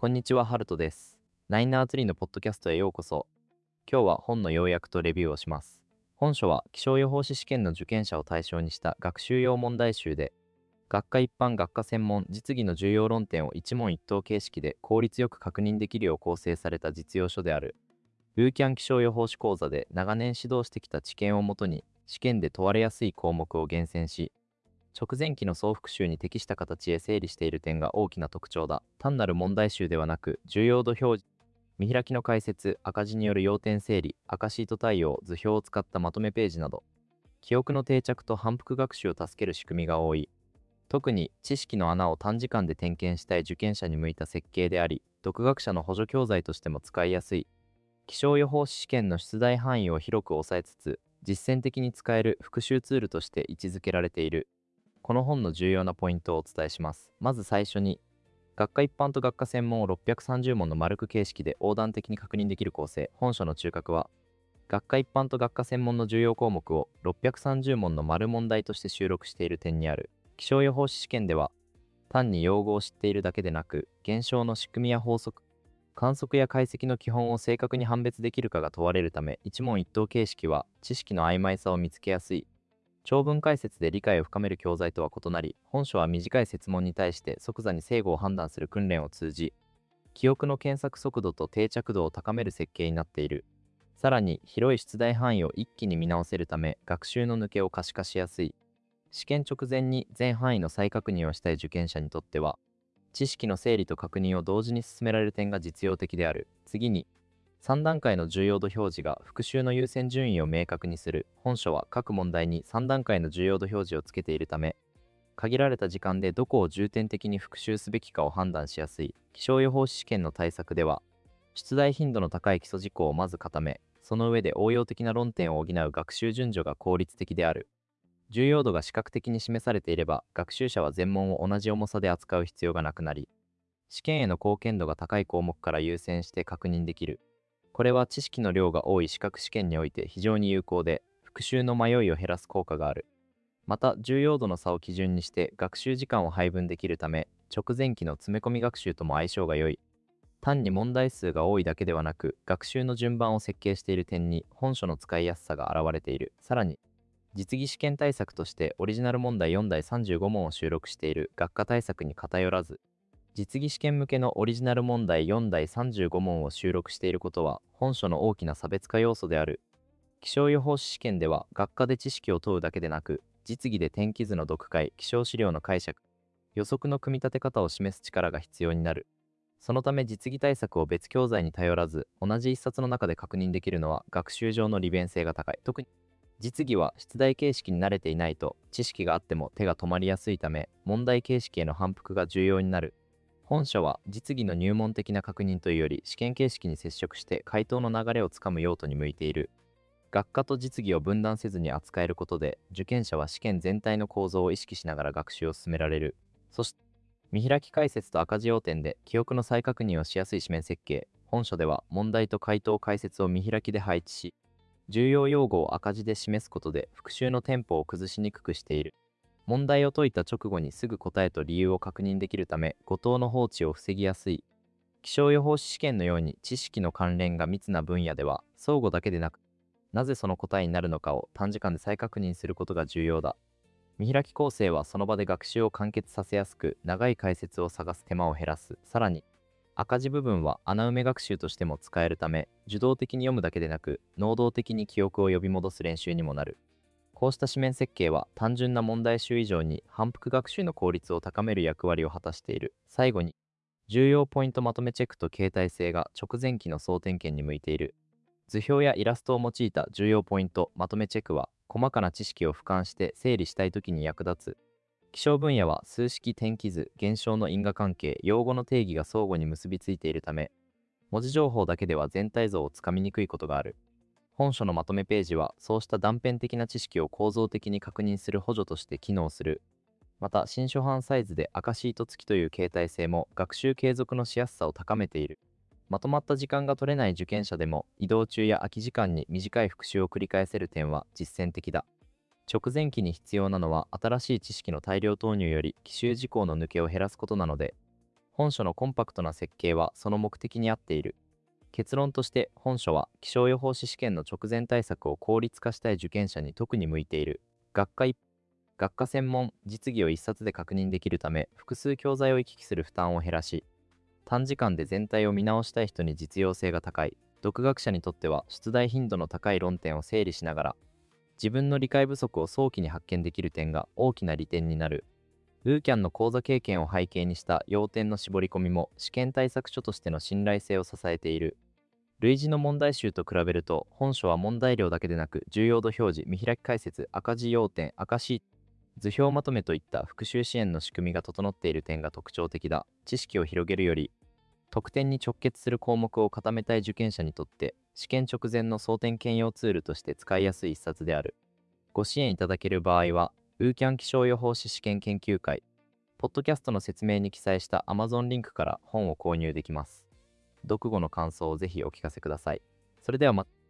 こんにちは、ハルトです。ナインナーツリーのポッドキャストへようこそ。今日は本の要約とレビューをします。本書は気象予報士試験の受験者を対象にした学習用問題集で、学科一般、学科専門、実技の重要論点を一問一答形式で効率よく確認できるよう構成された実用書である。ユーキャン気象予報士講座で長年指導してきた知見をもとに、試験で問われやすい項目を厳選し、直前期の総復習に適した形へ整理している点が大きな特徴だ。単なる問題集ではなく、重要度表示、見開きの解説、赤字による要点整理、赤シート対応、図表を使ったまとめページなど、記憶の定着と反復学習を助ける仕組みが多い。特に知識の穴を短時間で点検したい受験者に向いた設計であり、独学者の補助教材としても使いやすい。気象予報士試験の出題範囲を広く抑えつつ、実践的に使える復習ツールとして位置づけられている。この本の重要なポイントをお伝えします。まず最初に、学科一般と学科専門を630問のマルク形式で横断的に確認できる構成。本書の中核は、学科一般と学科専門の重要項目を630問の丸問題として収録している点にある。気象予報士試験では、単に用語を知っているだけでなく、現象の仕組みや法則、観測や解析の基本を正確に判別できるかが問われるため、一問一答形式は知識の曖昧さを見つけやすい。長文解説で理解を深める教材とは異なり、本書は短い設問に対して即座に正誤を判断する訓練を通じ、記憶の検索速度と定着度を高める設計になっている。さらに、広い出題範囲を一気に見直せるため、学習の抜けを可視化しやすい。試験直前に全範囲の再確認をしたい受験者にとっては、知識の整理と確認を同時に進められる点が実用的である。次に、3段階の重要度表示が復習の優先順位を明確にする。本書は各問題に3段階の重要度表示をつけているため、限られた時間でどこを重点的に復習すべきかを判断しやすい。気象予報士試験の対策では、出題頻度の高い基礎事項をまず固め、その上で応用的な論点を補う学習順序が効率的である。重要度が視覚的に示されていれば、学習者は全問を同じ重さで扱う必要がなくなり、試験への貢献度が高い項目から優先して確認できる。これは知識の量が多い資格試験において非常に有効で、復習の迷いを減らす効果がある。また、重要度の差を基準にして学習時間を配分できるため、直前期の詰め込み学習とも相性が良い。単に問題数が多いだけではなく、学習の順番を設計している点に本書の使いやすさが現れている。さらに、実技試験対策としてオリジナル問題4題35問を収録している。学科対策に偏らず、実技試験向けのオリジナル問題4題35問を収録していることは本書の大きな差別化要素である。気象予報士試験では学科で知識を問うだけでなく、実技で天気図の読解、気象資料の解釈、予測の組み立て方を示す力が必要になる。そのため実技対策を別教材に頼らず、同じ一冊の中で確認できるのは学習上の利便性が高い。特に実技は出題形式に慣れていないと知識があっても手が止まりやすいため、問題形式への反復が重要になる。本書は実技の入門的な確認というより試験形式に接触して回答の流れをつかむ用途に向いている。学科と実技を分断せずに扱えることで、受験者は試験全体の構造を意識しながら学習を進められる。そして、見開き解説と赤字要点で記憶の再確認をしやすい紙面設計。本書では問題と回答解説を見開きで配置し、重要用語を赤字で示すことで復習のテンポを崩しにくくしている。問題を解いた直後にすぐ答えと理由を確認できるため、誤答の放置を防ぎやすい。気象予報士試験のように知識の関連が密な分野では、相互だけでなく、なぜその答えになるのかを短時間で再確認することが重要だ。見開き構成はその場で学習を完結させやすく、長い解説を探す手間を減らす。さらに、赤字部分は穴埋め学習としても使えるため、受動的に読むだけでなく、能動的に記憶を呼び戻す練習にもなる。こうした紙面設計は単純な問題集以上に反復学習の効率を高める役割を果たしている。最後に、重要ポイントまとめチェックと携帯性が直前期の総点検に向いている。図表やイラストを用いた重要ポイントまとめチェックは、細かな知識を俯瞰して整理したいときに役立つ。気象分野は数式天気図、現象の因果関係、用語の定義が相互に結びついているため、文字情報だけでは全体像をつかみにくいことがある。本書のまとめページは、そうした断片的な知識を構造的に確認する補助として機能する。また、新初版サイズで赤シート付きという携帯性も学習継続のしやすさを高めている。まとまった時間が取れない受験者でも、移動中や空き時間に短い復習を繰り返せる点は実践的だ。直前期に必要なのは、新しい知識の大量投入より奇襲事項の抜けを減らすことなので、 本書のコンパクトな設計はその目的に合っている。結論として本書は気象予報士試験の直前対策を効率化したい受験者に特に向いている。学科専門実技を一冊で確認できるため、複数教材を行き来する負担を減らし、短時間で全体を見直したい人に実用性が高い。独学者にとっては出題頻度の高い論点を整理しながら、自分の理解不足を早期に発見できる点が大きな利点になる。ウーキャンの講座経験を背景にした要点の絞り込みも試験対策書としての信頼性を支えている。類似の問題集と比べると、本書は問題量だけでなく、重要度表示、見開き解説、赤字要点、赤シート、図表まとめといった復習支援の仕組みが整っている点が特徴的だ。知識を広げるより、得点に直結する項目を固めたい受験者にとって、試験直前の争点兼用ツールとして使いやすい一冊である。ご支援いただける場合は、ウーキャン気象予報士試験研究会、ポッドキャストの説明に記載した Amazon リンクから本を購入できます。読後の感想をぜひお聞かせください。それではまた。